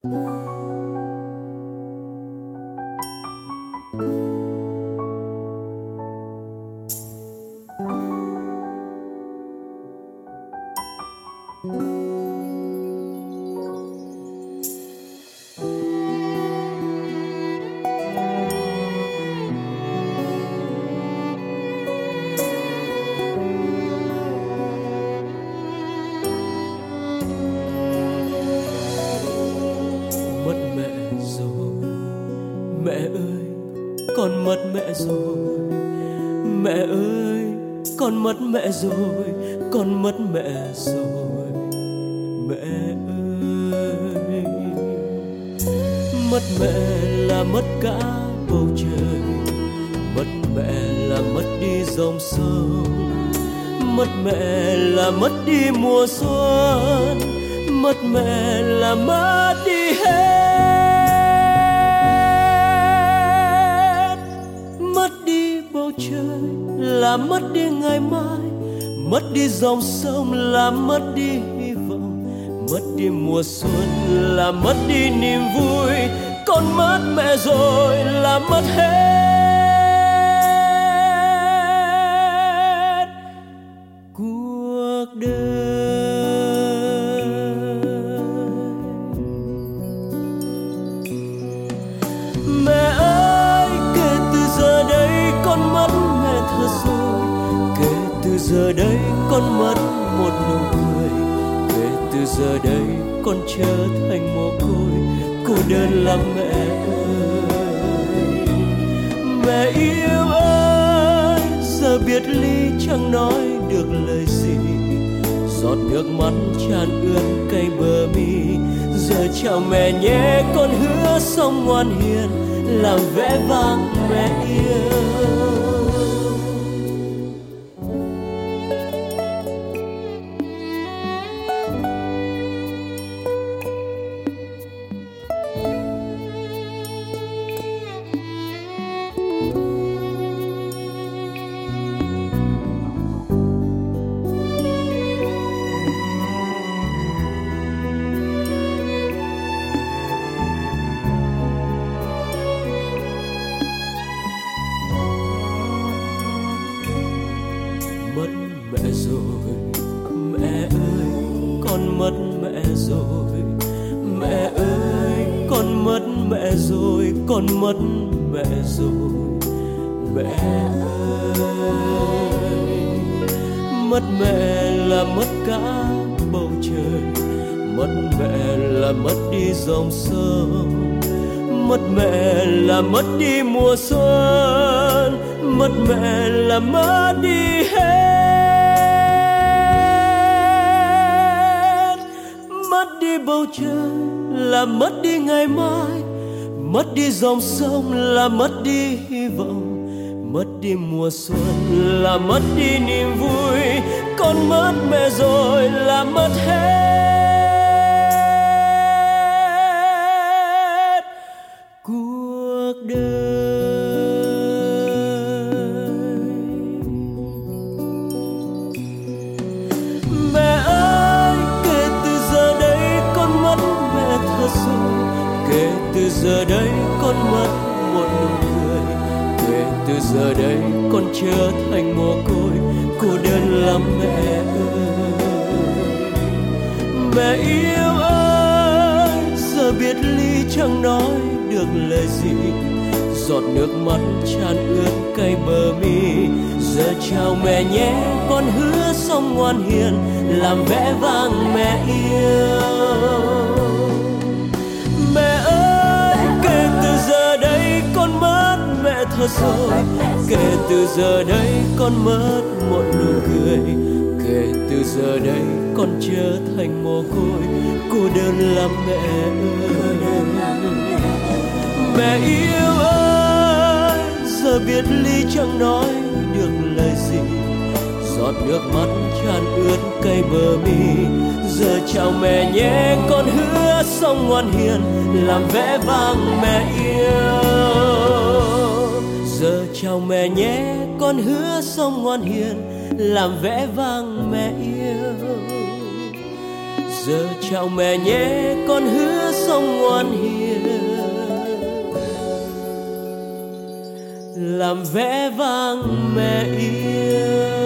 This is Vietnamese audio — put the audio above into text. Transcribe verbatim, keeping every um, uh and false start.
Mẹ rồi, con mất mẹ rồi, mẹ ơi. Mất mẹ là mất cả bầu trời, mất mẹ là mất đi dòng sông, mất mẹ là mất đi mùa xuân, mất mẹ là mất đi hết. Mất đi bầu trời là mất đi ngày mai, mất đi dòng sông là mất đi hy vọng, mất đi mùa xuân là mất đi niềm vui. Con mất mẹ rồi là mất hết cuộc đời. Mẹ ơi, kể từ giờ đây con mất mẹ thật rồi, kể từ giờ đây con mất một nụ cười, kể từ giờ đây con trở thành mồ côi, cô đơn lắm mẹ ơi. Mẹ yêu ơi, giờ biệt ly chẳng nói được lời gì, giọt nước mắt tràn ướt cay bờ mi. Giờ chào mẹ nhé, con hứa sống ngoan hiền, làm vẻ vang mẹ yêu. Con mất mẹ rồi, mẹ ơi. Mất mẹ là mất cả bầu trời, mất mẹ là mất đi dòng sông, mất mẹ là mất đi mùa xuân, mất mẹ là mất đi hết. Mất đi bầu trời là mất đi ngày mai, mất đi dòng sông là mất đi hy vọng, mất đi mùa xuân là mất đi niềm vui. Con mất mẹ rồi là mất hết cuộc đời. Mẹ ơi, kể từ giờ đây con mất mẹ thật rồi, kể từ giờ đây con mất một nụ cười, kể từ giờ đây con trở thành mồ côi, cô đơn lắm mẹ ơi. Mẹ yêu ơi, giờ biệt ly chẳng nói được lời gì, giọt nước mắt tràn ướt cay bờ mi. Giờ chào mẹ nhé, con hứa sống ngoan hiền, làm vẻ vang mẹ yêu. Mẹ ơi, kể từ giờ đây con mất mẹ thật rồi, kể từ giờ đây con mất một nụ cười, kể từ giờ đây con trở thành mồ côi, cô đơn lắm mẹ ơi. Mẹ yêu ơi, giờ biệt ly chẳng nói được lời gì, giọt nước mắt tràn ướt cay bờ mi. Giờ chào mẹ nhé, con hứa sống ngoan hiền, làm vẻ vang mẹ yêu. Giờ chào mẹ nhé, con hứa sống ngoan hiền, làm vẻ vang mẹ yêu. Giờ chào mẹ nhé, con hứa sống ngoan hiền, làm vẻ vang mẹ yêu.